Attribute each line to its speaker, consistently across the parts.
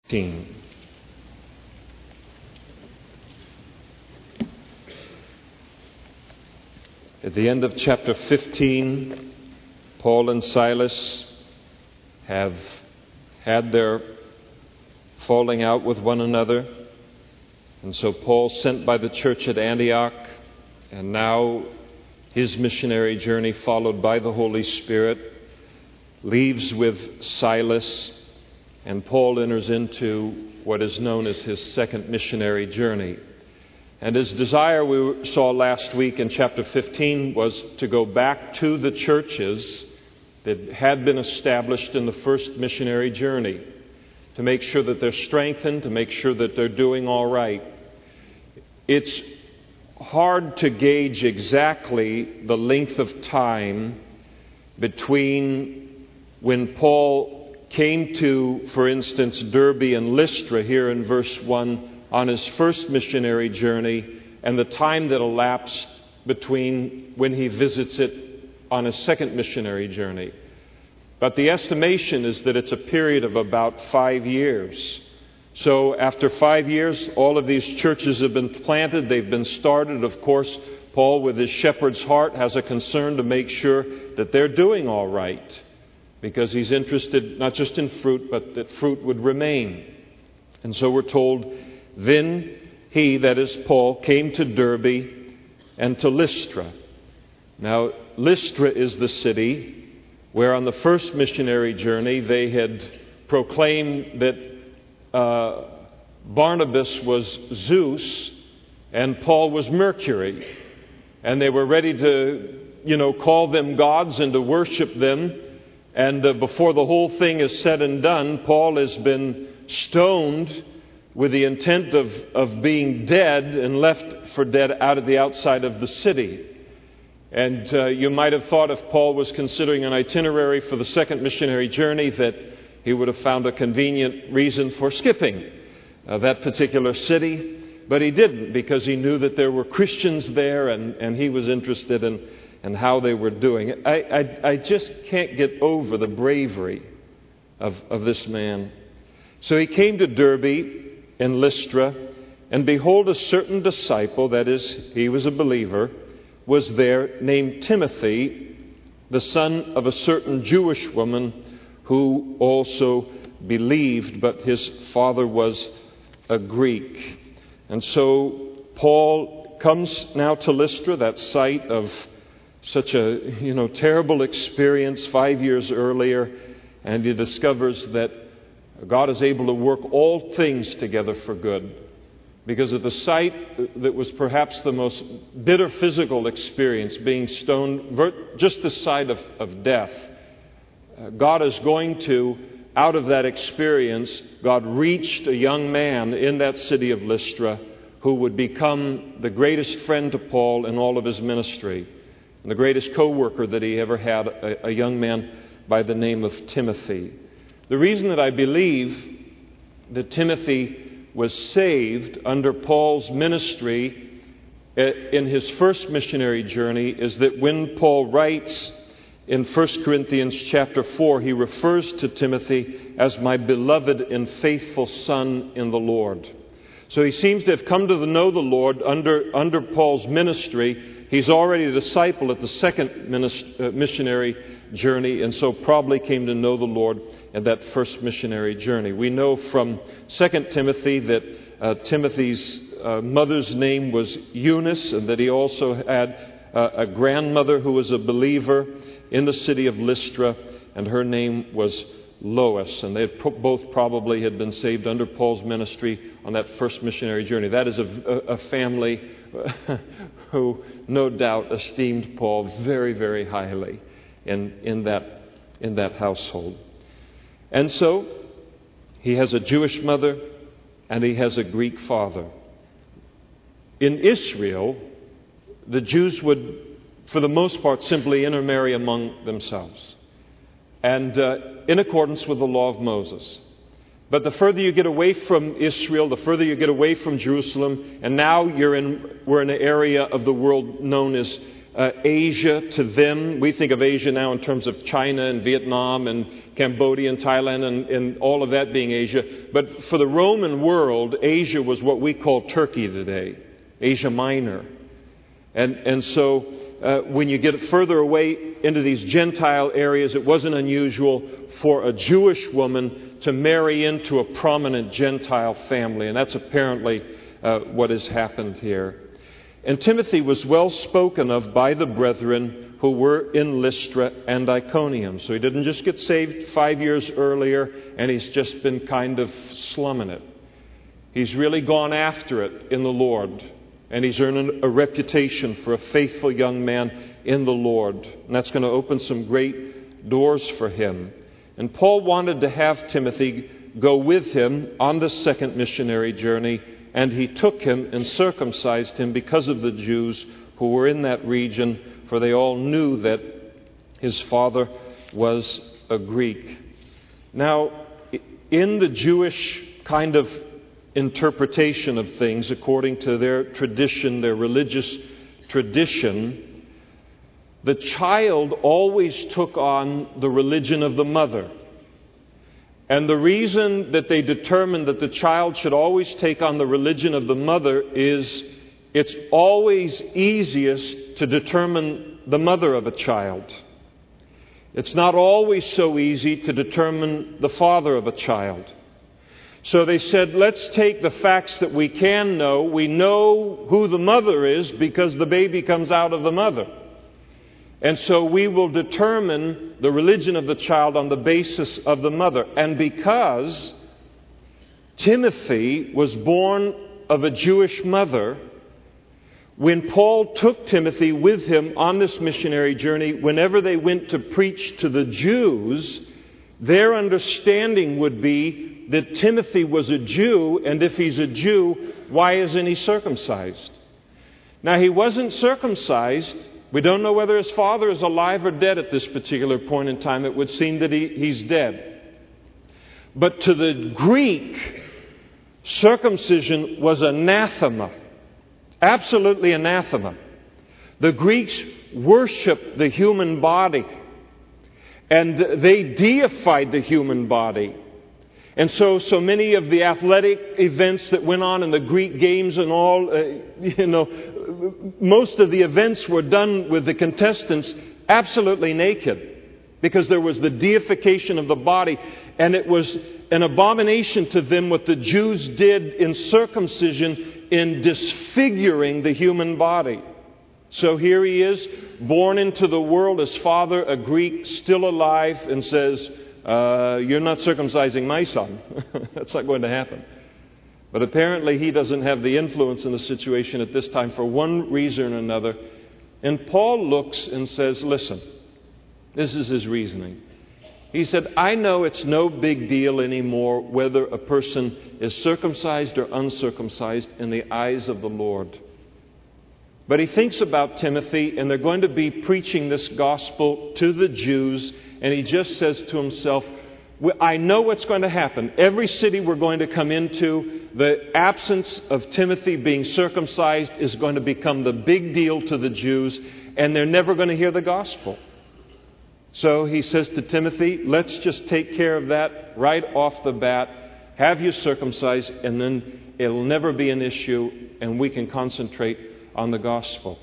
Speaker 1: 15. At the end of chapter 15, Paul and Silas have had their falling out with one another. And so Paul, sent by the church at Antioch, and now his missionary journey followed by the Holy Spirit, leaves with Silas, and Paul enters into what is known as his second missionary journey. And his desire, we saw last week in chapter 15, was to go back to the churches that had been established in the first missionary journey, to make sure that they're strengthened, to make sure that they're doing all right. It's hard to gauge exactly the length of time between when Paul came to, for instance, Derbe and Lystra here in verse 1 on his first missionary journey, and the time that elapsed between when he visits it on his second missionary journey. But the estimation is that it's a period of about 5 years. So after 5 years, all of these churches have been planted, they've been started. Of course, Paul, with his shepherd's heart, has a concern to make sure that they're doing all right, because he's interested not just in fruit, but that fruit would remain. And so we're told, then he, that is Paul, came to Derbe and to Lystra. Now, Lystra is the city where on the first missionary journey they had proclaimed that Barnabas was Zeus and Paul was Mercury. And they were ready to, call them gods and to worship them. And before the whole thing is said and done, Paul has been stoned with the intent of being dead and left for dead out of the outside of the city. And you might have thought, if Paul was considering an itinerary for the second missionary journey, that he would have found a convenient reason for skipping that particular city. But he didn't, because he knew that there were Christians there, and he was interested in how they were doing. I just can't get over the bravery of this man. So he came to Derbe in Lystra, and behold, a certain disciple, that is, he was a believer, was there, named Timothy, the son of a certain Jewish woman who also believed, but his father was a Greek. And so Paul comes now to Lystra, that site of such a terrible experience 5 years earlier, and he discovers that God is able to work all things together for good. Because at the site that was perhaps the most bitter physical experience, being stoned just this side of death, God is going to, out of that experience, God reached a young man in that city of Lystra who would become the greatest friend to Paul in all of his ministry, and the greatest co-worker that he ever had, a young man by the name of Timothy. The reason that I believe that Timothy was saved under Paul's ministry in his first missionary journey is that when Paul writes in 1 Corinthians chapter 4, he refers to Timothy as my beloved and faithful son in the Lord. So he seems to have come to know the Lord under Paul's ministry. He's already a disciple at the second missionary journey, and so probably came to know the Lord at that first missionary journey. We know from 2 Timothy that Timothy's mother's name was Eunice, and that he also had a grandmother who was a believer in the city of Lystra, and her name was Lois. And they both probably had been saved under Paul's ministry on that first missionary journey. That is a family who no doubt esteemed Paul very, very highly in that household. And so he has a Jewish mother and he has a Greek father. In Israel, the Jews would, for the most part, simply intermarry among themselves, and in accordance with the law of Moses. But the further you get away from Israel, the further you get away from Jerusalem, and now we're in an area of the world known as Asia to them. We think of Asia now in terms of China and Vietnam and Cambodia and Thailand and all of that being Asia. But for the Roman world, Asia was what we call Turkey today, Asia Minor. And so when you get further away into these Gentile areas, it wasn't unusual for a Jewish woman to marry into a prominent Gentile family. And that's apparently what has happened here. And Timothy was well spoken of by the brethren who were in Lystra and Iconium. So he didn't just get saved 5 years earlier and he's just been kind of slumming it. He's really gone after it in the Lord. And he's earned a reputation for a faithful young man in the Lord. And that's going to open some great doors for him. And Paul wanted to have Timothy go with him on the second missionary journey. And he took him and circumcised him because of the Jews who were in that region, for they all knew that his father was a Greek. Now, in the Jewish kind of interpretation of things, according to their tradition, their religious tradition, the child always took on the religion of the mother. And the reason that they determined that the child should always take on the religion of the mother is it's always easiest to determine the mother of a child. It's not always so easy to determine the father of a child. So they said, let's take the facts that we can know. We know who the mother is because the baby comes out of the mother. And so we will determine the religion of the child on the basis of the mother. And because Timothy was born of a Jewish mother, when Paul took Timothy with him on this missionary journey, whenever they went to preach to the Jews, their understanding would be that Timothy was a Jew, and if he's a Jew, why isn't he circumcised? Now, he wasn't circumcised. We don't know whether his father is alive or dead at this particular point in time. It would seem that he's dead. But to the Greek, circumcision was anathema. Absolutely anathema. The Greeks worshiped the human body. And they deified the human body. And so many of the athletic events that went on in the Greek games and all, most of the events were done with the contestants absolutely naked, because there was the deification of the body, and it was an abomination to them what the Jews did in circumcision in disfiguring the human body. So here he is, born into the world, his father a Greek, still alive, and says, you're not circumcising my son. That's not going to happen. But apparently he doesn't have the influence in the situation at this time for one reason or another. And Paul looks and says, listen, this is his reasoning. He said, I know it's no big deal anymore whether a person is circumcised or uncircumcised in the eyes of the Lord. But he thinks about Timothy, and they're going to be preaching this gospel to the Jews, and he just says to himself, I know what's going to happen. Every city we're going to come into, the absence of Timothy being circumcised is going to become the big deal to the Jews, and they're never going to hear the gospel. So he says to Timothy, let's just take care of that right off the bat. Have you circumcised, and then it'll never be an issue, and we can concentrate on the gospel.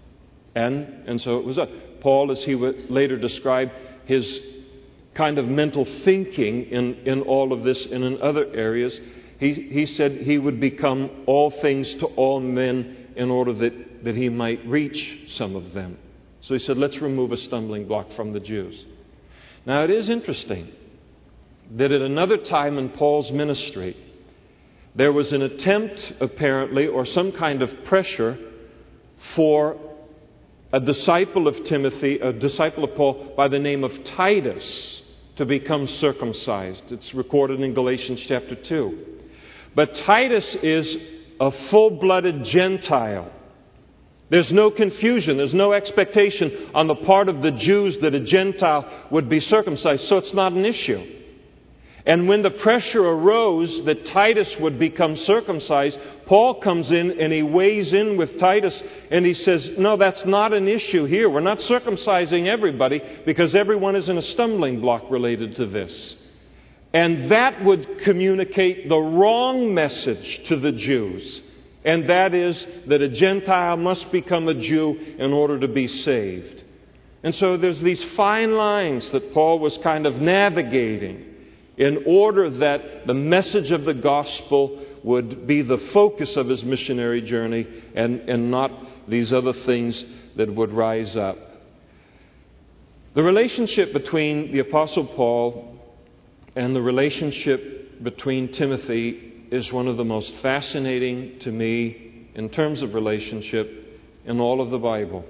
Speaker 1: And so it was done. Paul, as he would later describe, his kind of mental thinking in all of this and in other areas, he said he would become all things to all men in order that he might reach some of them. So he said, let's remove a stumbling block from the Jews. Now it is interesting that at another time in Paul's ministry, there was an attempt, apparently, or some kind of pressure for a disciple of Timothy, a disciple of Paul by the name of Titus, to become circumcised. It's recorded in Galatians chapter 2. But Titus is a full-blooded Gentile. There's no confusion. There's no expectation on the part of the Jews that a Gentile would be circumcised. So it's not an issue. And when the pressure arose that Titus would become circumcised, Paul comes in and he weighs in with Titus and he says, no, that's not an issue here. We're not circumcising everybody because everyone isn't a stumbling block related to this. And that would communicate the wrong message to the Jews. And that is that a Gentile must become a Jew in order to be saved. And so there's these fine lines that Paul was kind of navigating in order that the message of the gospel would be the focus of his missionary journey and not these other things that would rise up. The relationship between the Apostle Paul and the relationship between Timothy is one of the most fascinating to me in terms of relationship in all of the Bible.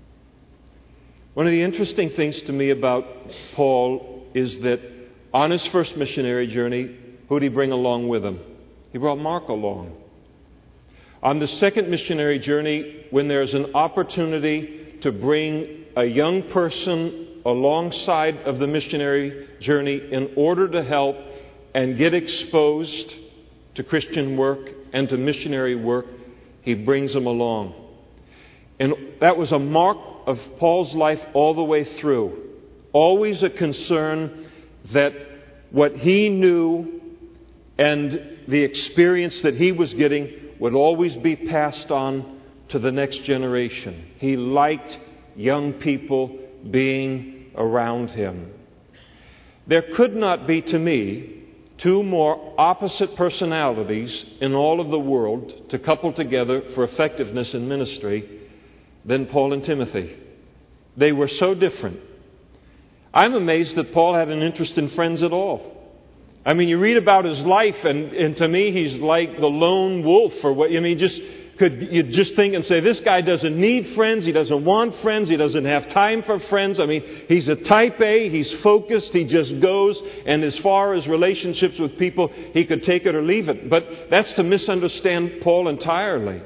Speaker 1: One of the interesting things to me about Paul is that on his first missionary journey, who did he bring along with him? He brought Mark along. On the second missionary journey, when there's an opportunity to bring a young person alongside of the missionary journey in order to help and get exposed to Christian work and to missionary work, he brings them along. And that was a mark of Paul's life all the way through. Always a concern that what he knew and the experience that he was getting would always be passed on to the next generation. He liked young people being around him. There could not be, to me, two more opposite personalities in all of the world to couple together for effectiveness in ministry than Paul and Timothy. They were so different. I'm amazed that Paul had an interest in friends at all. I mean, you read about his life, and to me, he's like the lone wolf, or what. I mean, you just think and say, this guy doesn't need friends, he doesn't want friends, he doesn't have time for friends. I mean, he's a type A, he's focused, he just goes, and as far as relationships with people, he could take it or leave it. But that's to misunderstand Paul entirely.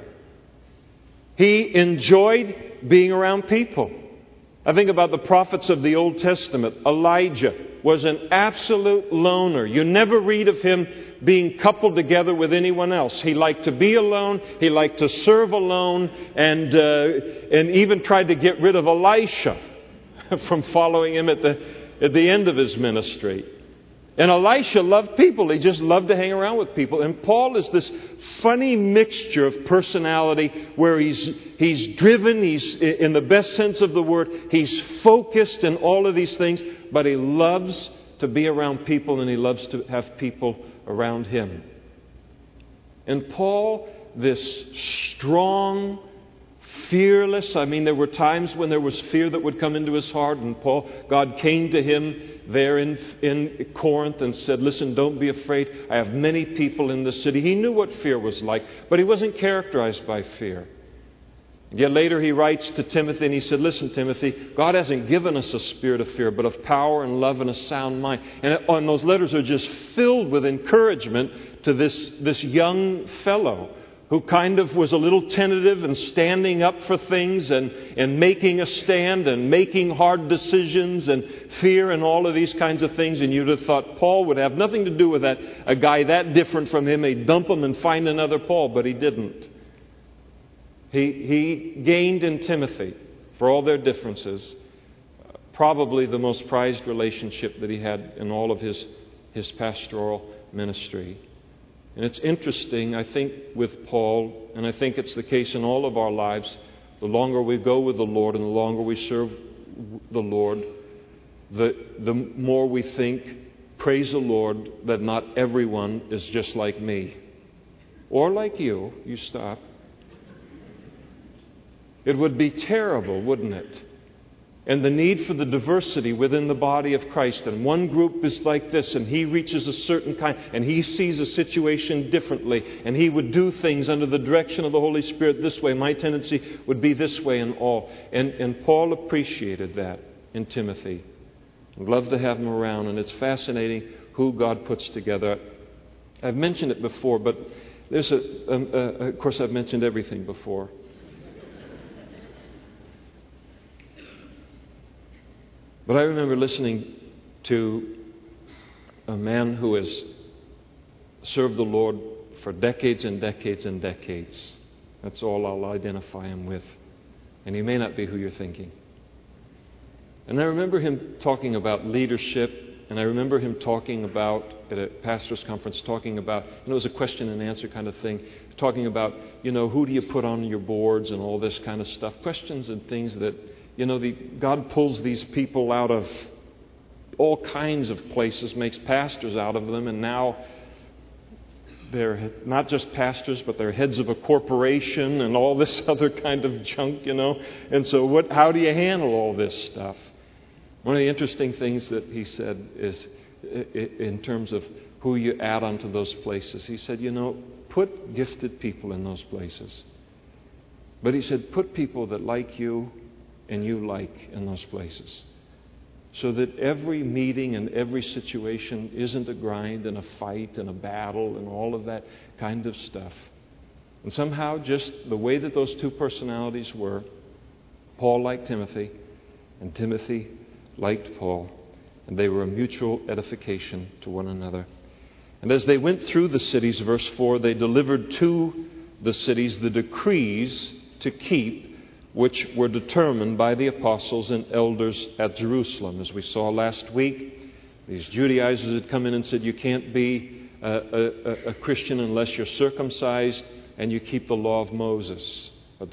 Speaker 1: He enjoyed being around people. I think about the prophets of the Old Testament. Elijah was an absolute loner. You never read of him being coupled together with anyone else. He liked to be alone. He liked to serve alone, and even tried to get rid of Elisha from following him at the end of his ministry. And Elisha loved people. He just loved to hang around with people. And Paul is this funny mixture of personality where he's driven, he's in the best sense of the word, he's focused in all of these things, but he loves to be around people and he loves to have people around him. And Paul, this strong, fearless, I mean, there were times when there was fear that would come into his heart, and God came to him there in Corinth and said, listen, don't be afraid. I have many people in the city. He knew what fear was like, but he wasn't characterized by fear. Yet later he writes to Timothy and he said, listen, Timothy, God hasn't given us a spirit of fear, but of power and love and a sound mind. And those letters are just filled with encouragement to this young fellow who kind of was a little tentative and standing up for things and making a stand and making hard decisions and fear and all of these kinds of things. And you'd have thought Paul would have nothing to do with that. A guy that different from him, he'd dump him and find another Paul, but he didn't. He gained in Timothy, for all their differences, probably the most prized relationship that he had in all of his pastoral ministry. And it's interesting, I think, with Paul, and I think it's the case in all of our lives, the longer we go with the Lord and the longer we serve the Lord, the more we think, praise the Lord, that not everyone is just like me. Or like you. You stop. It would be terrible, wouldn't it? And the need for the diversity within the body of Christ. And one group is like this, and he reaches a certain kind, and he sees a situation differently, and he would do things under the direction of the Holy Spirit this way. My tendency would be this way and all. And Paul appreciated that in Timothy. I'd love to have him around, and it's fascinating who God puts together. I've mentioned it before, but there's of course I've mentioned everything before. But I remember listening to a man who has served the Lord for decades and decades and decades. That's all I'll identify him with. And he may not be who you're thinking. And I remember him talking about leadership, and I remember him talking about, at a pastor's conference, talking about, it was a question and answer kind of thing, talking about, who do you put on your boards and all this kind of stuff. Questions and things that, God pulls these people out of all kinds of places, makes pastors out of them, and now they're not just pastors, but they're heads of a corporation and all this other kind of junk, And so how do you handle all this stuff? One of the interesting things that he said is, in terms of who you add onto those places, he said, put gifted people in those places. But he said, put people that like you and you like in those places. So that every meeting and every situation isn't a grind and a fight and a battle and all of that kind of stuff. And somehow just the way that those two personalities were, Paul liked Timothy and Timothy liked Paul, and they were a mutual edification to one another. And as they went through the cities, verse 4, they delivered to the cities the decrees to keep, which were determined by the apostles and elders at Jerusalem. As we saw last week, these Judaizers had come in and said, you can't be a Christian unless you're circumcised and you keep the law of Moses. But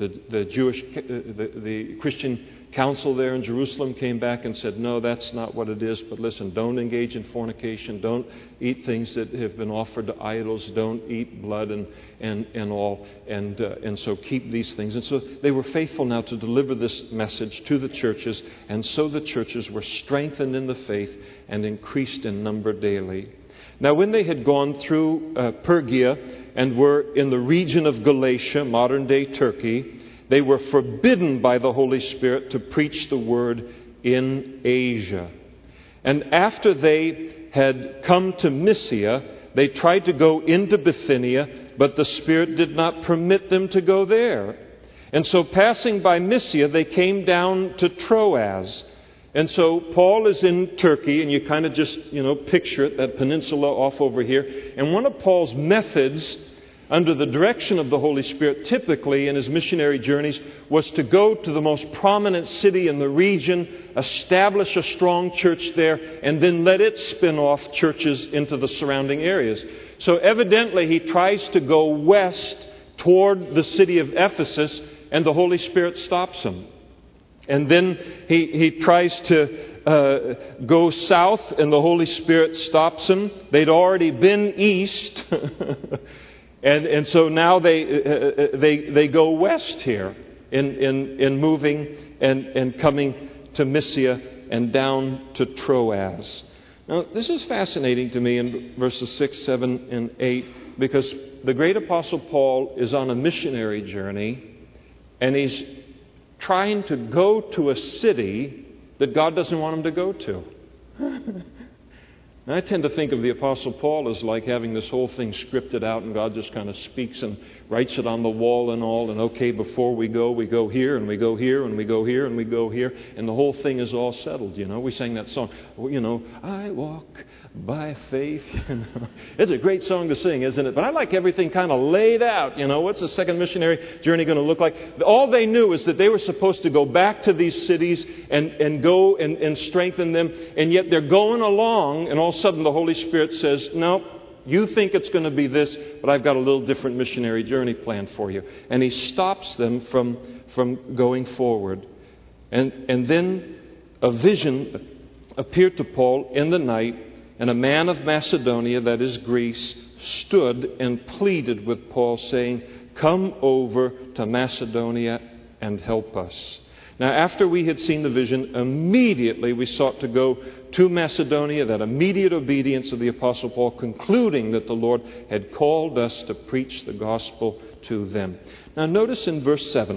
Speaker 1: the Christian council there in Jerusalem came back and said, no, that's not what it is. But listen, don't engage in fornication. Don't eat things that have been offered to idols. Don't eat blood and all. And so keep these things. And so they were faithful now to deliver this message to the churches. And so the churches were strengthened in the faith and increased in number daily. Now, when they had gone through Phrygia and were in the region of Galatia, modern-day Turkey, they were forbidden by the Holy Spirit to preach the word in Asia. And after they had come to Mysia, they tried to go into Bithynia, but the Spirit did not permit them to go there. And so passing by Mysia, they came down to Troas. And so Paul is in Turkey, and you kind of just, picture it, that peninsula off over here. And one of Paul's methods, under the direction of the Holy Spirit, typically in his missionary journeys, was to go to the most prominent city in the region, establish a strong church there, and then let it spin off churches into the surrounding areas. So evidently he tries to go west toward the city of Ephesus, and the Holy Spirit stops him. And then he tries to go south, and the Holy Spirit stops him. They'd already been east. And so now they go west here in moving and coming to Mysia and down to Troas. Now, this is fascinating to me in verses 6, 7, and 8, because the great Apostle Paul is on a missionary journey, and he's trying to go to a city that God doesn't want him to go to. And I tend to think of the Apostle Paul as like having this whole thing scripted out, and God just kind of speaks and writes it on the wall and all. And okay, before we go here, and we go here, and we go here, and we go here. And the whole thing is all settled, We sang that song, I walk by faith. It's a great song to sing, isn't it? But I like everything kind of laid out, What's the second missionary journey going to look like? All they knew is that they were supposed to go back to these cities and go and strengthen them. And yet they're going along, and all of a sudden the Holy Spirit says, no, you think it's going to be this, but I've got a little different missionary journey planned for you. And he stops them from going forward. And then a vision appeared to Paul in the night, and a man of Macedonia, that is Greece, stood and pleaded with Paul, saying, come over to Macedonia and help us. Now, after we had seen the vision, immediately we sought to go to Macedonia, that immediate obedience of the Apostle Paul, concluding that the Lord had called us to preach the gospel to them. Now, notice in verse 7,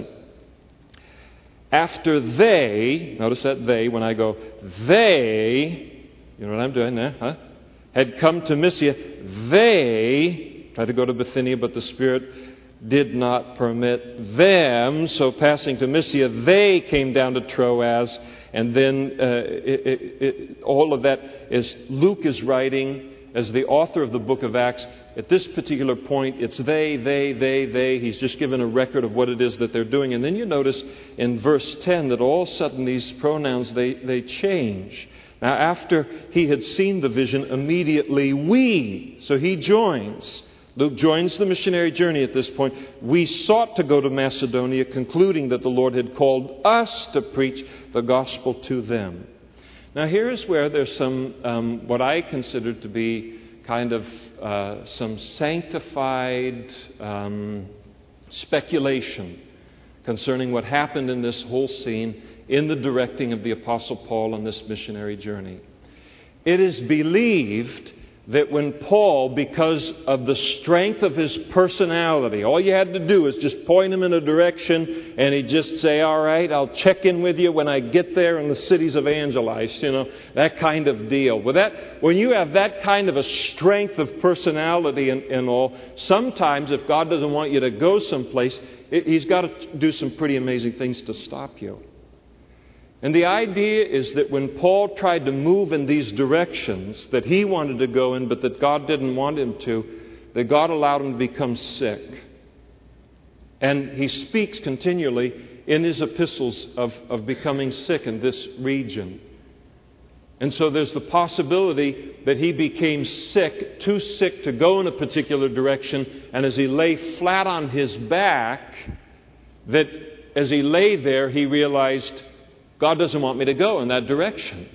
Speaker 1: after they, notice that they, when I go, they, you know what I'm doing there, huh? Had come to Mysia, they tried to go to Bithynia, but the Spirit did not permit them. So passing to Mysia, they came down to Troas, And then all of that, as Luke is writing, as the author of the book of Acts, at this particular point, it's they. He's just given a record of what it is that they're doing. And then you notice in verse 10 that all of a sudden these pronouns, they change. Now, after he had seen the vision, immediately we. So he joins. Luke joins the missionary journey at this point. We sought to go to Macedonia, concluding that the Lord had called us to preach the gospel to them. Now, here's where there's some, what I consider to be kind of some sanctified speculation concerning what happened in this whole scene in the directing of the Apostle Paul on this missionary journey. It is believed that when Paul, because of the strength of his personality, all you had to do is just point him in a direction and he'd just say, all right, I'll check in with you when I get there and the city's evangelized, that kind of deal. When you have that kind of a strength of personality and all, sometimes if God doesn't want you to go someplace, He's got to do some pretty amazing things to stop you. And the idea is that when Paul tried to move in these directions that he wanted to go in, but that God didn't want him to, that God allowed him to become sick. And he speaks continually in his epistles of becoming sick in this region. And so there's the possibility that he became sick, too sick to go in a particular direction, and as he lay flat on his back, that as he lay there, he realized, God doesn't want me to go in that direction.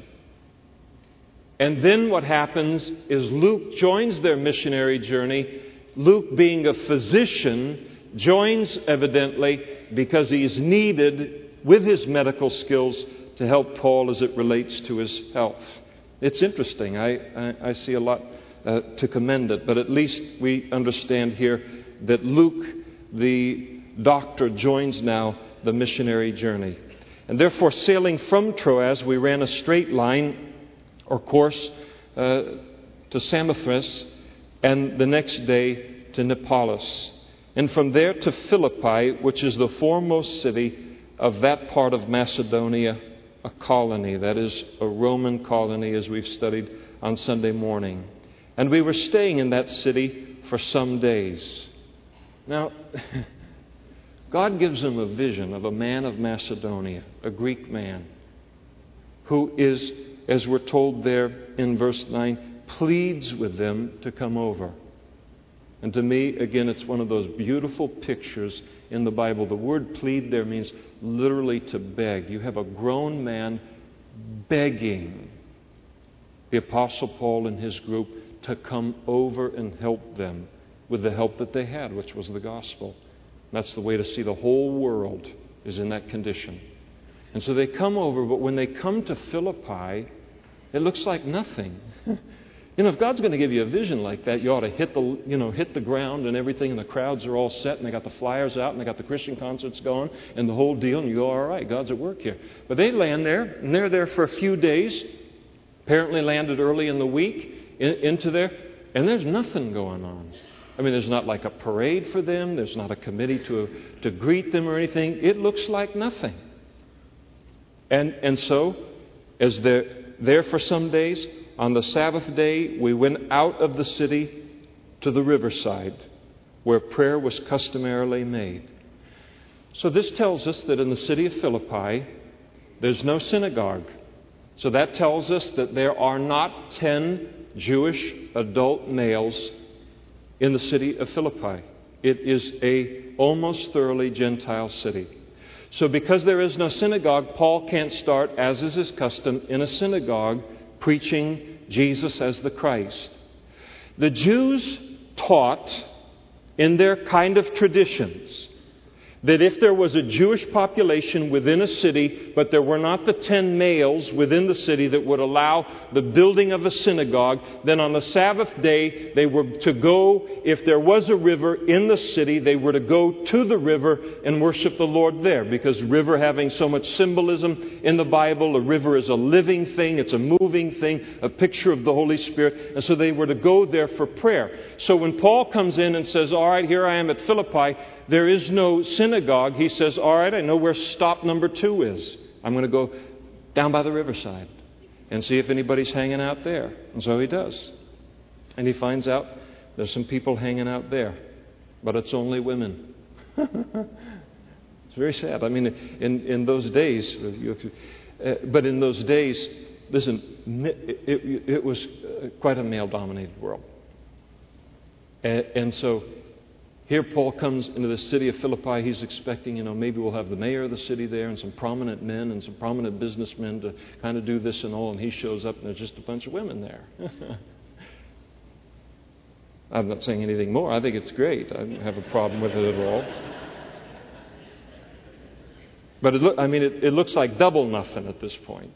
Speaker 1: And then what happens is Luke joins their missionary journey. Luke, being a physician, joins evidently because he's needed with his medical skills to help Paul as it relates to his health. It's interesting. I see a lot to commend it. But at least we understand here that Luke, the doctor, joins now the missionary journey. And therefore, sailing from Troas, we ran a straight line or course to Samothrace, and the next day to Neapolis. And from there to Philippi, which is the foremost city of that part of Macedonia, a colony, that is a Roman colony, as we've studied on Sunday morning. And we were staying in that city for some days. Now, God gives them a vision of a man of Macedonia, a Greek man, who is, as we're told there in verse 9, pleads with them to come over. And to me, again, it's one of those beautiful pictures in the Bible. The word plead there means literally to beg. You have a grown man begging the Apostle Paul and his group to come over and help them with the help that they had, which was the gospel. That's the way to see the whole world is in that condition. And so they come over, but when they come to Philippi, it looks like nothing. If God's going to give you a vision like that, you ought to hit the ground and everything, and the crowds are all set, and they got the flyers out, and they got the Christian concerts going, and the whole deal, and you go, all right, God's at work here. But they land there, and they're there for a few days, apparently landed early in the week, into there, and there's nothing going on. I mean, there's not like a parade for them. There's not a committee to greet them or anything. It looks like nothing. And so, as they're there for some days, on the Sabbath day, we went out of the city to the riverside, where prayer was customarily made. So this tells us that in the city of Philippi, there's no synagogue. So that tells us that there are not 10 Jewish adult males in the city of Philippi. It is a almost thoroughly Gentile city. So because there is no synagogue, Paul can't start, as is his custom, in a synagogue preaching Jesus as the Christ. The Jews taught in their kind of traditions that if there was a Jewish population within a city, but there were not the 10 males within the city that would allow the building of a synagogue, then on the Sabbath day they were to go, if there was a river in the city, they were to go to the river and worship the Lord there. Because river having so much symbolism in the Bible, a river is a living thing, it's a moving thing, a picture of the Holy Spirit. And so they were to go there for prayer. So when Paul comes in and says, all right, here I am at Philippi, there is no synagogue. He says, all right, I know where stop number 2 is. I'm going to go down by the riverside and see if anybody's hanging out there. And so he does. And he finds out there's some people hanging out there, but it's only women. It's very sad. I mean, in those days, but in those days, listen, it was quite a male-dominated world. And so here Paul comes into the city of Philippi. He's expecting, maybe we'll have the mayor of the city there and some prominent men and some prominent businessmen to kind of do this and all. And he shows up and there's just a bunch of women there. I'm not saying anything more. I think it's great. I don't have a problem with it at all. But it looks like double nothing at this point.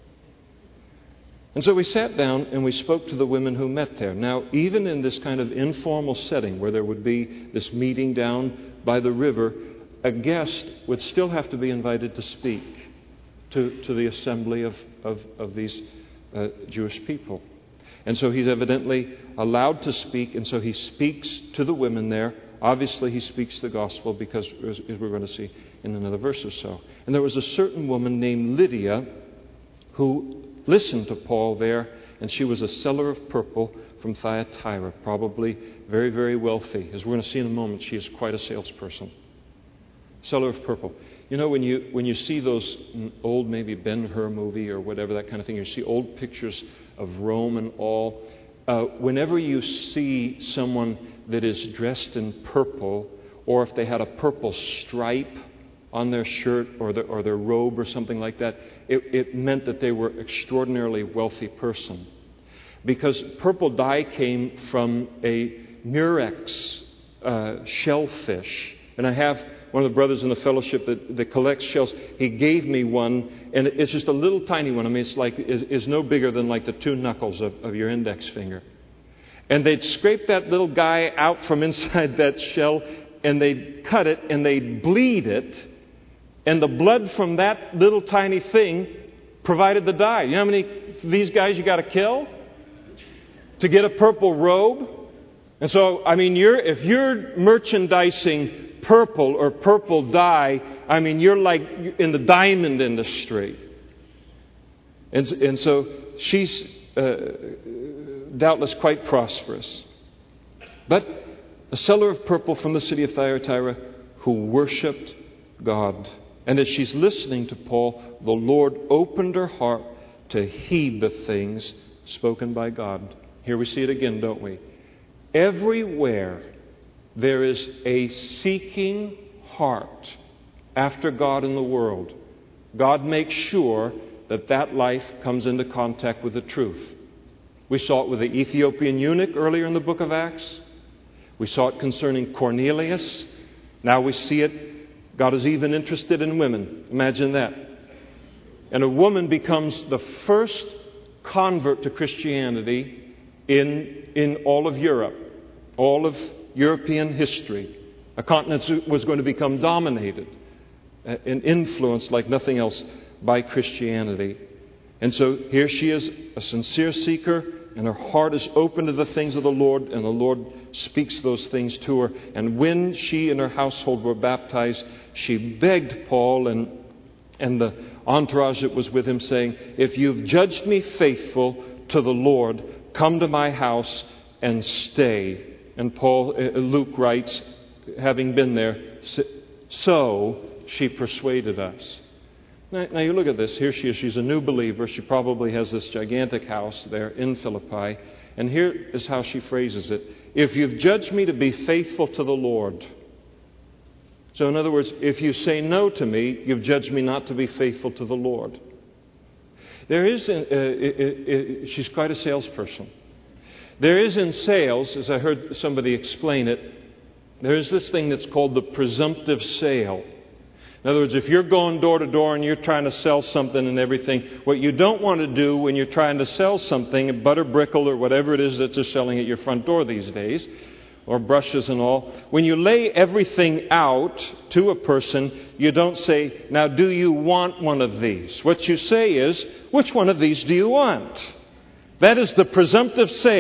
Speaker 1: And so we sat down and we spoke to the women who met there. Now, even in this kind of informal setting where there would be this meeting down by the river, a guest would still have to be invited to speak to the assembly of these Jewish people. And so he's evidently allowed to speak, and so he speaks to the women there. Obviously, he speaks the gospel because, as we're going to see in another verse or so. And there was a certain woman named Lydia who listened to Paul there, and she was a seller of purple from Thyatira, probably very, very wealthy. As we're going to see in a moment, she is quite a salesperson. Seller of purple. When you see those old, maybe Ben-Hur movie or whatever, that kind of thing, you see old pictures of Rome and all. Whenever you see someone that is dressed in purple, or if they had a purple stripe on their shirt or their robe or something like that, it meant that they were an extraordinarily wealthy person. Because purple dye came from a murex shellfish. And I have one of the brothers in the fellowship that collects shells. He gave me one, and it's just a little tiny one. I mean, it's no bigger than like the two knuckles of your index finger. And they'd scrape that little guy out from inside that shell, and they'd cut it, and they'd bleed it. And the blood from that little tiny thing provided the dye. You know how many of these guys you got to kill to get a purple robe? And so, if you're merchandising purple or purple dye, you're like in the diamond industry. And so she's doubtless quite prosperous. But a seller of purple from the city of Thyatira who worshipped God. And as she's listening to Paul, the Lord opened her heart to heed the things spoken by God. Here we see it again, don't we? Everywhere there is a seeking heart after God in the world, God makes sure that life comes into contact with the truth. We saw it with the Ethiopian eunuch earlier in the book of Acts. We saw it concerning Cornelius. Now we see it. God is even interested in women. Imagine that. And a woman becomes the first convert to Christianity in all of Europe, all of European history. A continent was going to become dominated and influenced like nothing else by Christianity. And so here she is, a sincere seeker, and her heart is open to the things of the Lord, and the Lord speaks those things to her. And when she and her household were baptized, she begged Paul and the entourage that was with him, saying, "If you've judged me faithful to the Lord, come to my house and stay." And Luke writes, having been there, so she persuaded us. Now you look at this. Here she is. She's a new believer. She probably has this gigantic house there in Philippi. And here is how she phrases it. If you've judged me to be faithful to the Lord. So in other words, if you say no to me, you've judged me not to be faithful to the Lord. There is, she's quite a salesperson. There is in sales, as I heard somebody explain it, there is this thing that's called the presumptive sale. In other words, if you're going door to door and you're trying to sell something and everything, what you don't want to do when you're trying to sell something, butter brickle or whatever it is that they're selling at your front door these days, or brushes and all, when you lay everything out to a person, you don't say, "Now, do you want one of these?" What you say is, "Which one of these do you want?" That is the presumptive sale.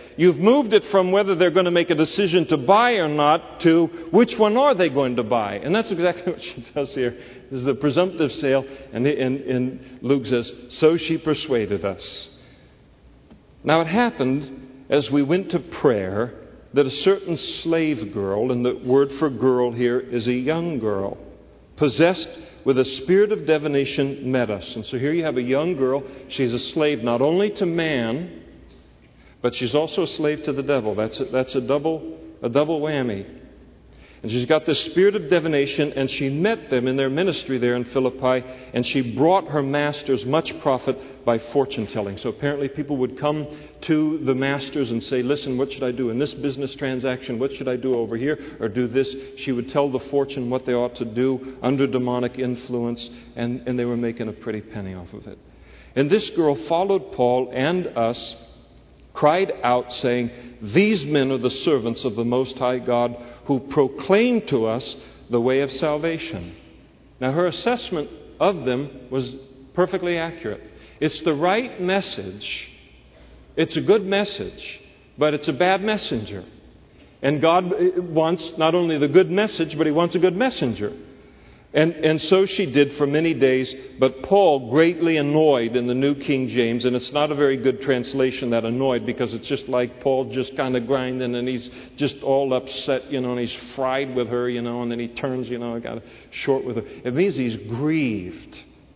Speaker 1: You've moved it from whether they're going to make a decision to buy or not to which one are they going to buy. And that's exactly what she does here. This is the presumptive sale. And Luke says, so she persuaded us. Now it happened as we went to prayer that a certain slave girl, and the word for girl here is a young girl, possessed with a spirit of divination, met us. And so here you have a young girl. She's a slave not only to man, but she's also a slave to the devil. That's a double whammy. And she's got this spirit of divination, and she met them in their ministry there in Philippi, and she brought her masters much profit by fortune telling. So apparently people would come to the masters and say, listen, what should I do in this business transaction? What should I do over here? Or do this? She would tell the fortune what they ought to do under demonic influence, and they were making a pretty penny off of it. And this girl followed Paul and us, cried out, saying, these men are the servants of the Most High God, who proclaim to us the way of salvation. Now, her assessment of them was perfectly accurate. It's the right message. It's a good message, but it's a bad messenger. And God wants not only the good message, but He wants a good messenger. And so she did for many days, but Paul, greatly annoyed in the New King James, and it's not a very good translation, that annoyed, because it's just like Paul just kind of grinding, and he's just all upset, and he's fried with her, and then he turns, got short with her. It means he's grieved.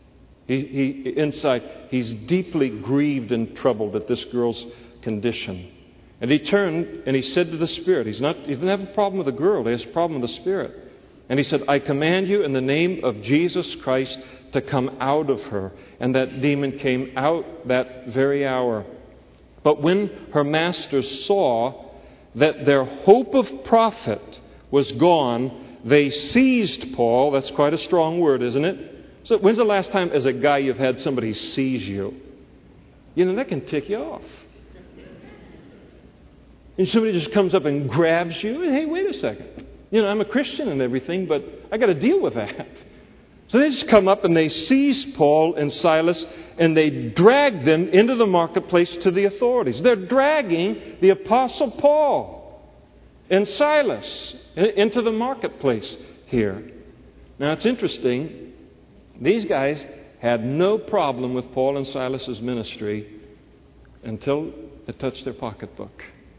Speaker 1: He inside, he's deeply grieved and troubled at this girl's condition. And he turned and he said to the Spirit, he doesn't have a problem with the girl, he has a problem with the Spirit. And he said, I command you in the name of Jesus Christ to come out of her. And that demon came out that very hour. But when her masters saw that their hope of profit was gone, they seized Paul. That's quite a strong word, isn't it? So when's the last time as a guy you've had somebody seize you? That can tick you off. And somebody just comes up and grabs you. And hey, wait a second. I'm a Christian and everything, but I got to deal with that. So they just come up and they seize Paul and Silas and they drag them into the marketplace to the authorities. They're dragging the Apostle Paul and Silas into the marketplace here. Now it's interesting. These guys had no problem with Paul and Silas's ministry until it touched their pocketbook.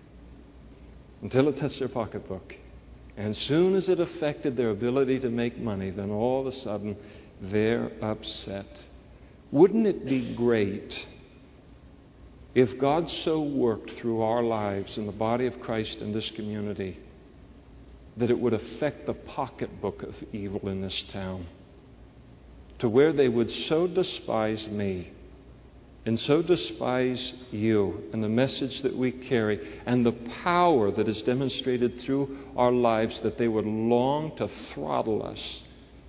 Speaker 1: Until it touched their pocketbook. And soon as it affected their ability to make money, then all of a sudden they're upset. Wouldn't it be great if God so worked through our lives in the body of Christ in this community that it would affect the pocketbook of evil in this town, to where they would so despise me and so despise you and the message that we carry and the power that is demonstrated through our lives, that they would long to throttle us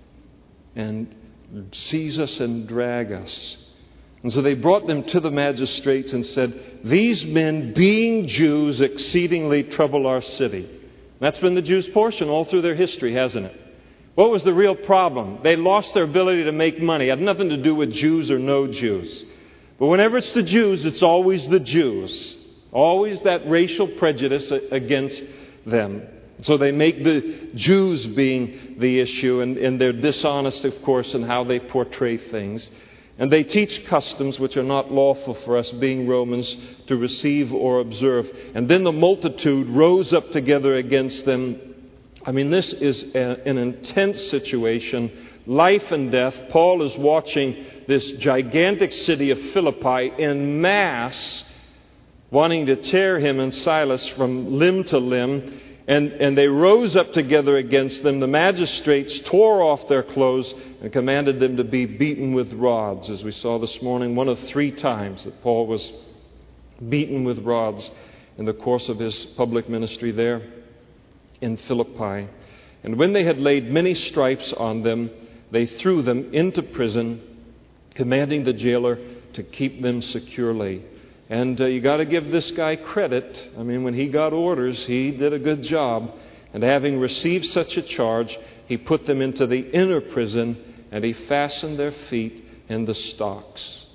Speaker 1: and seize us and drag us. And so they brought them to the magistrates and said, these men, being Jews, exceedingly trouble our city. That's been the Jews' portion all through their history, hasn't it? What was the real problem? They lost their ability to make money. It had nothing to do with Jews or no Jews. But whenever it's the Jews, it's always the Jews. Always that racial prejudice against them. So they make the Jews being the issue, and they're dishonest, of course, in how they portray things. And they teach customs which are not lawful for us, being Romans, to receive or observe. And then the multitude rose up together against them. I mean, this is an intense situation, life and death. Paul is watching this gigantic city of Philippi en masse, wanting to tear him and Silas from limb to limb. And they rose up together against them. The magistrates tore off their clothes and commanded them to be beaten with rods, as we saw this morning, one of 3 times that Paul was beaten with rods in the course of his public ministry there in Philippi. And when they had laid many stripes on them, they threw them into prison, commanding the jailer to keep them securely. And you got to give this guy credit. I mean, when he got orders, he did a good job. And having received such a charge, he put them into the inner prison, and he fastened their feet in the stocks.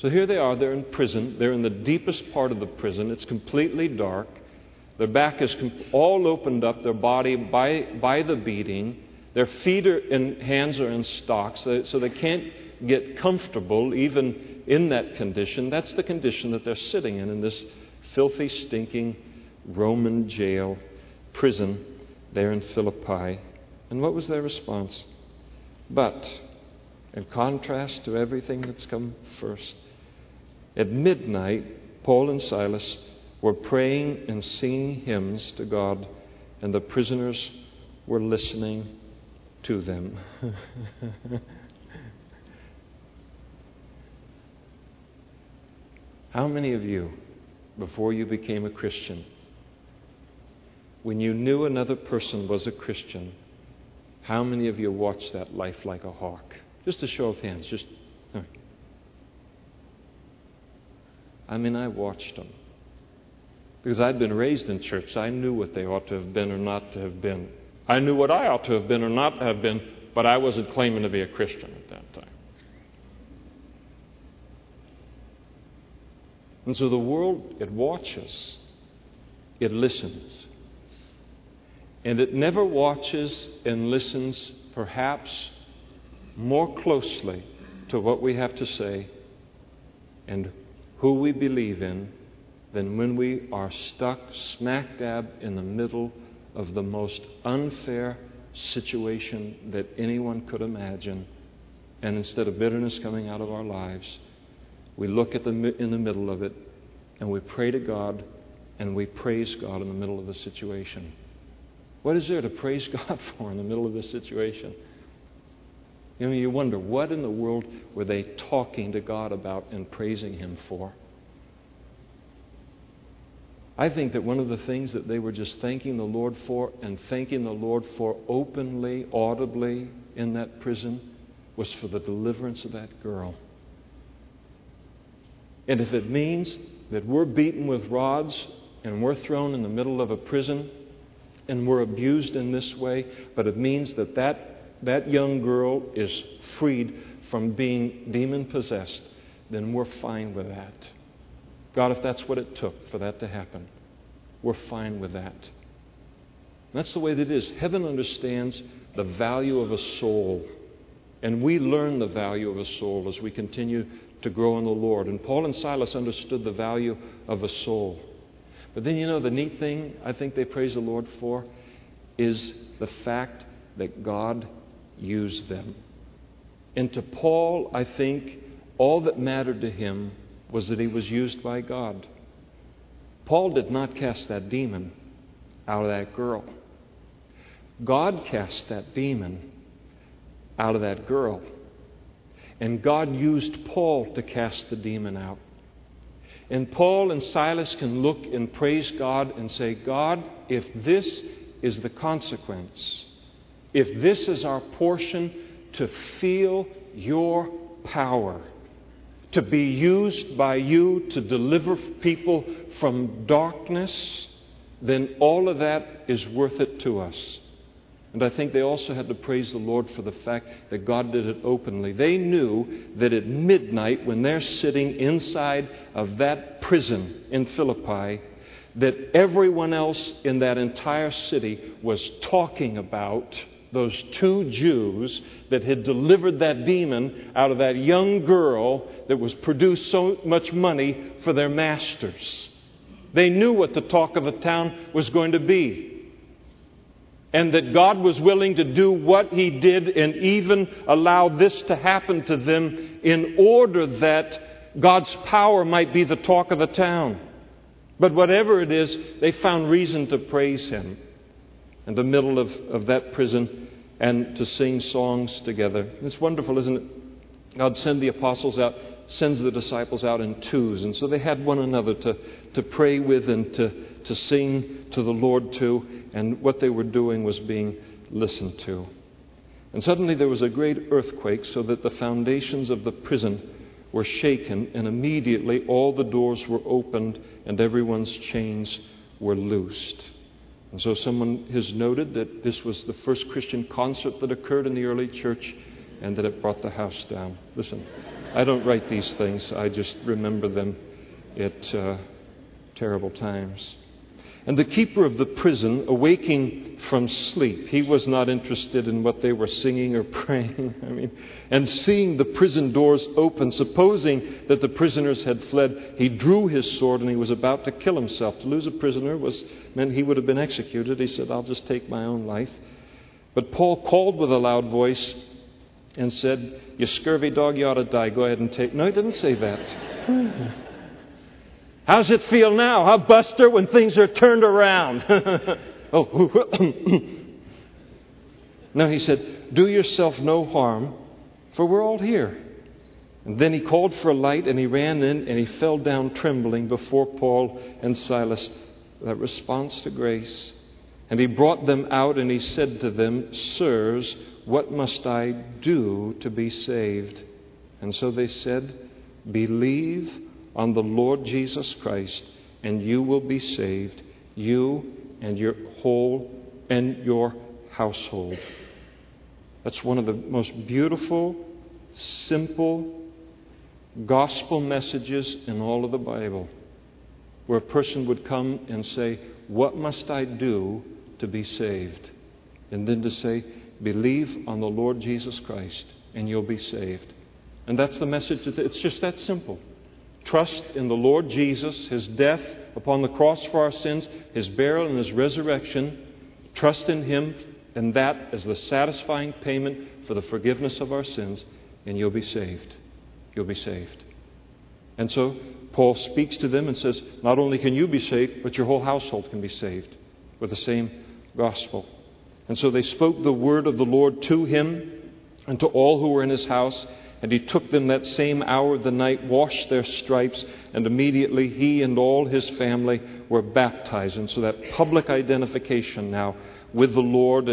Speaker 1: So here they are, they're in prison. They're in the deepest part of the prison. It's completely dark. Their back is all opened up, their body by the beating. Their feet and hands are in stocks, so they can't get comfortable even in that condition. That's the condition that they're sitting in this filthy, stinking Roman jail, prison there in Philippi. And what was their response? But, in contrast to everything that's come first, at midnight, Paul and Silas were praying and singing hymns to God, and the prisoners were listening to them. How many of you, before you became a Christian, when you knew another person was a Christian, how many of you watched that life like a hawk? Just a show of hands. I watched them. Because I'd been raised in church. I knew what they ought to have been or not to have been. I knew what I ought to have been or not to have been, but I wasn't claiming to be a Christian at that time. And so the world, it watches, it listens. And it never watches and listens perhaps more closely to what we have to say and who we believe in than when we are stuck smack dab in the middle of the most unfair situation that anyone could imagine. And instead of bitterness coming out of our lives, we look in the middle of it and we pray to God and we praise God in the middle of the situation. What is there to praise God for in the middle of this situation? You wonder, what in the world were they talking to God about and praising Him for? I think that one of the things that they were just thanking the Lord for and thanking the Lord for openly, audibly in that prison was for the deliverance of that girl. And if it means that we're beaten with rods and we're thrown in the middle of a prison and we're abused in this way, but it means that young girl is freed from being demon-possessed, then we're fine with that. God, if that's what it took for that to happen, we're fine with that. And that's the way that it is. Heaven understands the value of a soul, and we learn the value of a soul as we continue to grow in the Lord. And Paul and Silas understood the value of a soul. But then, the neat thing I think they praise the Lord for is the fact that God used them. And to Paul, I think all that mattered to him was that he was used by God. Paul did not cast that demon out of that girl. God cast that demon out of that girl. And God used Paul to cast the demon out. And Paul and Silas can look and praise God and say, God, if this is the consequence, if this is our portion to feel your power, to be used by you to deliver people from darkness, then all of that is worth it to us. And I think they also had to praise the Lord for the fact that God did it openly. They knew that at midnight, when they're sitting inside of that prison in Philippi, that everyone else in that entire city was talking about those two Jews that had delivered that demon out of that young girl that was produced so much money for their masters. They knew what the talk of the town was going to be. And that God was willing to do what He did and even allow this to happen to them in order that God's power might be the talk of the town. But whatever it is, they found reason to praise Him in the middle of that prison and to sing songs together. It's wonderful, isn't it? God sends the disciples out in twos. And so they had one another to pray with and to sing to the Lord to. And what they were doing was being listened to. And suddenly there was a great earthquake, so that the foundations of the prison were shaken, and immediately all the doors were opened and everyone's chains were loosed. And so someone has noted that this was the first Christian concert that occurred in the early church and that it brought the house down. Listen, I don't write these things. I just remember them at terrible times. And the keeper of the prison, awaking from sleep, he was not interested in what they were singing or praying. And seeing the prison doors open, supposing that the prisoners had fled, he drew his sword and he was about to kill himself. To lose a prisoner meant he would have been executed. He said, I'll just take my own life. But Paul called with a loud voice and said, you scurvy dog, you ought to die. Go ahead and take... No, he didn't say that. How's it feel now, huh, Buster, when things are turned around? No, he said, do yourself no harm, for we're all here. And then he called for a light, and he ran in, and he fell down trembling before Paul and Silas. That response to grace. And he brought them out, and he said to them, sirs, what must I do to be saved? And so they said, believe on the Lord Jesus Christ, and you will be saved, you and your household. That's one of the most beautiful, simple gospel messages in all of the Bible, where a person would come and say, what must I do to be saved? And then to say, believe on the Lord Jesus Christ, and you'll be saved. And that's the message. It's just that simple. Trust in the Lord Jesus, His death upon the cross for our sins, His burial and His resurrection. Trust in Him and that as the satisfying payment for the forgiveness of our sins, and you'll be saved. You'll be saved. And so Paul speaks to them and says, not only can you be saved, but your whole household can be saved with the same gospel. And so they spoke the word of the Lord to him and to all who were in his house. And he took them that same hour of the night, washed their stripes, and immediately he and all his family were baptized. And so that public identification now with the Lord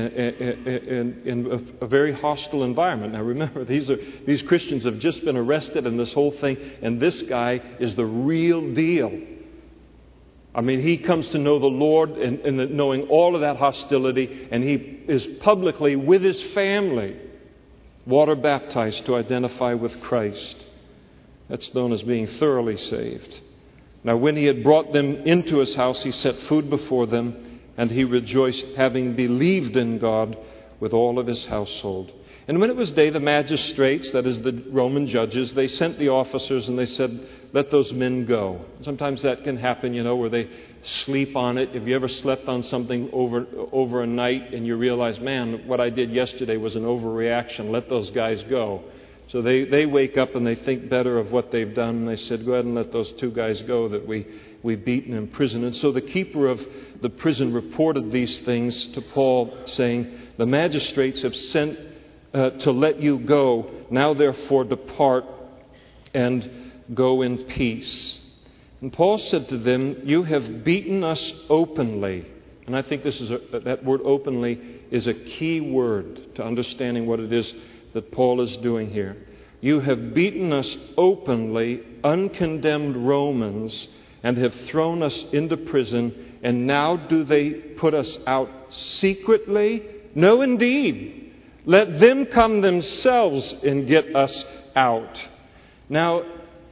Speaker 1: in a very hostile environment. Now remember, these Christians have just been arrested in this whole thing, and this guy is the real deal. He comes to know the Lord and knowing all of that hostility, and he is publicly with his family water baptized to identify with Christ. That's known as being thoroughly saved. Now when he had brought them into his house, he set food before them, and he rejoiced, having believed in God with all of his household. And when it was day, the magistrates, that is the Roman judges, they sent the officers and they said, let those men go. Sometimes that can happen, where they sleep on it. Have you ever slept on something over a night and you realize, man, what I did yesterday was an overreaction. Let those guys go. So they wake up and they think better of what they've done. And they said, go ahead and let those two guys go that we beat and imprisoned. And so the keeper of the prison reported these things to Paul, saying, the magistrates have sent to let you go. Now therefore depart and go in peace. And Paul said to them, you have beaten us openly. And I think that word openly is a key word to understanding what it is that Paul is doing here. You have beaten us openly, uncondemned Romans, and have thrown us into prison. And now do they put us out secretly? No, indeed. Let them come themselves and get us out. Now,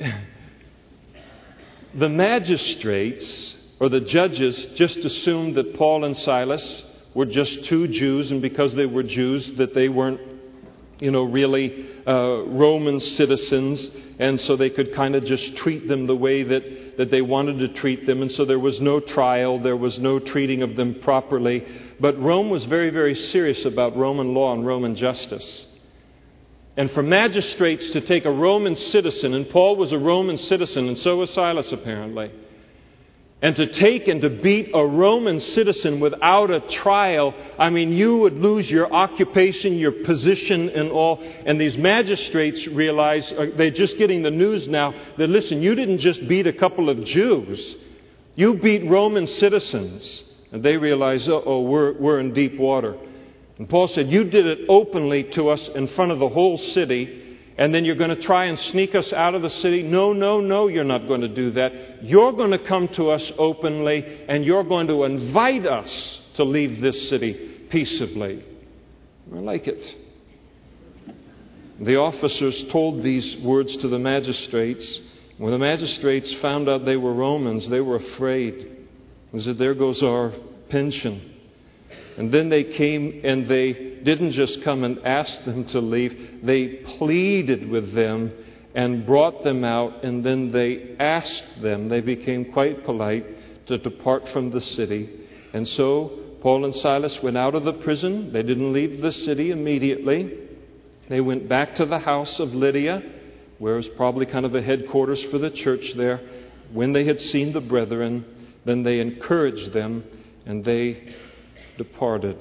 Speaker 1: the magistrates or the judges just assumed that Paul and Silas were just two Jews, and because they were Jews, that they weren't, really Roman citizens, and so they could kind of just treat them the way that they wanted to treat them, and so there was no trial, there was no treating of them properly. But Rome was very, very serious about Roman law and Roman justice. And for magistrates to take a Roman citizen, and Paul was a Roman citizen, and so was Silas apparently, and to take and to beat a Roman citizen without a trial, you would lose your occupation, your position and all. And these magistrates realize, they're just getting the news now, that listen, you didn't just beat a couple of Jews, you beat Roman citizens. And they realize, we're in deep water. And Paul said, you did it openly to us in front of the whole city, and then you're going to try and sneak us out of the city? No, you're not going to do that. You're going to come to us openly, and you're going to invite us to leave this city peaceably. I like it. The officers told these words to the magistrates. When the magistrates found out they were Romans, they were afraid. They said, there goes our pension. And then they came, and they didn't just come and ask them to leave. They pleaded with them and brought them out, and then they asked them, they became quite polite, to depart from the city. And so Paul and Silas went out of the prison. They didn't leave the city immediately. They went back to the house of Lydia, where it was probably kind of a headquarters for the church there. When they had seen the brethren, then they encouraged them, and they departed.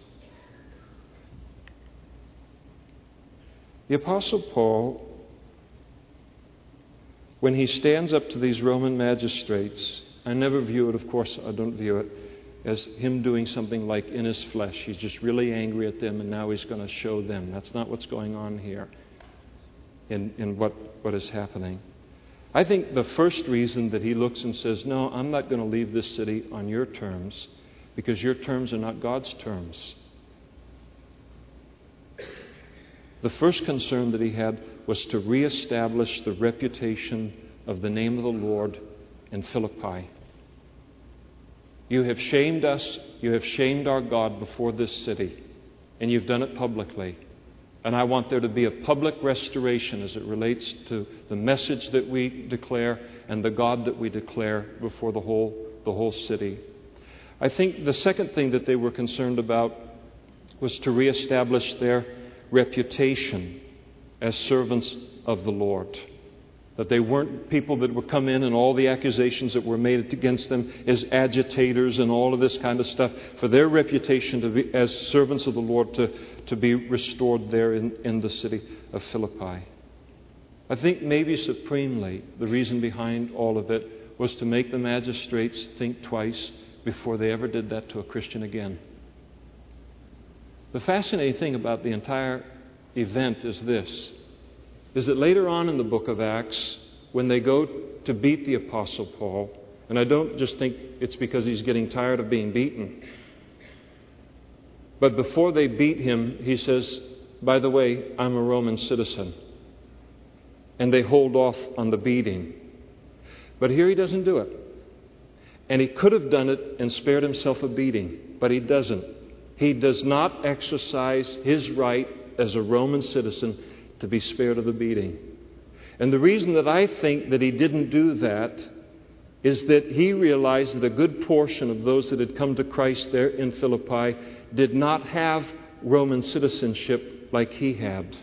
Speaker 1: The Apostle Paul, when he stands up to these Roman magistrates, I never view it, of course, I don't view it as him doing something like in his flesh. He's just really angry at them, and now he's going to show them. That's not what's going on here in what is happening. I think the first reason that he looks and says, no, I'm not going to leave this city on your terms, because your terms are not God's terms. The first concern that he had was to reestablish the reputation of the name of the Lord in Philippi. You have shamed us, you have shamed our God before this city, and you've done it publicly. And I want there to be a public restoration as it relates to the message that we declare and the God that we declare before the whole city. I think the second thing that they were concerned about was to reestablish their reputation as servants of the Lord. That they weren't people that would come in and all the accusations that were made against them as agitators and all of this kind of stuff. For their reputation to be as servants of the Lord to be restored there in the city of Philippi. I think maybe supremely the reason behind all of it was to make the magistrates think twice before they ever did that to a Christian again. The fascinating thing about the entire event is this, is that later on in the book of Acts, when they go to beat the Apostle Paul, and I don't just think it's because he's getting tired of being beaten, but before they beat him, he says, by the way, I'm a Roman citizen. And they hold off on the beating. But here he doesn't do it. And he could have done it and spared himself a beating, but he doesn't. He does not exercise his right as a Roman citizen to be spared of the beating. And the reason that I think that he didn't do that is that he realized that a good portion of those that had come to Christ there in Philippi did not have Roman citizenship like he had.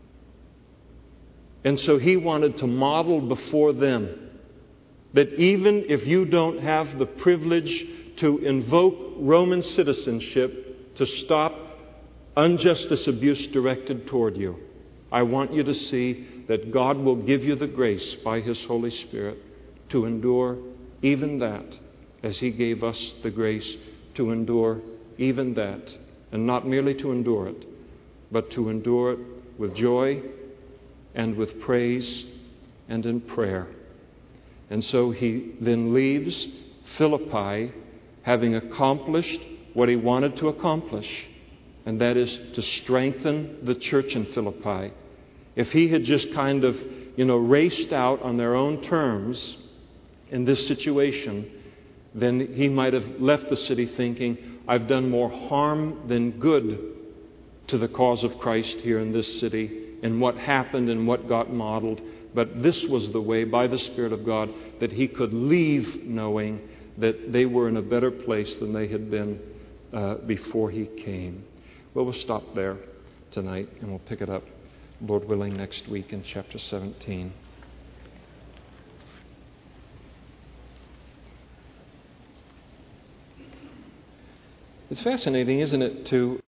Speaker 1: And so he wanted to model before them that even if you don't have the privilege to invoke Roman citizenship to stop injustice abuse directed toward you, I want you to see that God will give you the grace by His Holy Spirit to endure even that, as He gave us the grace to endure even that, and not merely to endure it, but to endure it with joy and with praise and in prayer. And so he then leaves Philippi having accomplished what he wanted to accomplish, and that is to strengthen the church in Philippi. If he had just kind of, raced out on their own terms in this situation, then he might have left the city thinking, I've done more harm than good to the cause of Christ here in this city, and what happened and what got modeled. But this was the way, by the Spirit of God, that he could leave knowing that they were in a better place than they had been before he came. Well, we'll stop there tonight, and we'll pick it up, Lord willing, next week in chapter 17. It's fascinating, isn't it, to